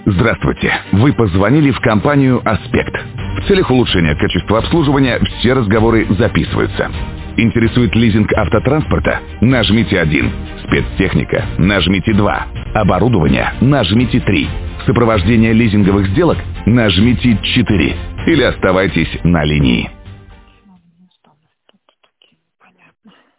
Здравствуйте. Вы позвонили в компанию «Аспект». В целях улучшения качества обслуживания все разговоры записываются. Интересует лизинг автотранспорта? Нажмите 1. Спецтехника? Нажмите 2. Оборудование? Нажмите 3. Сопровождение лизинговых сделок? Нажмите 4. Или оставайтесь на линии. Понятно.